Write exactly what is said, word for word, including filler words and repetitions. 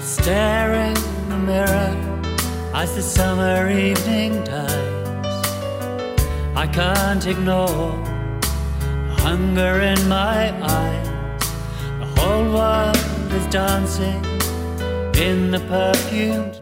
Staring in the mirror as the summer evening dies, I can't ignore the hunger in my eyes. The whole world is dancing in the perfumed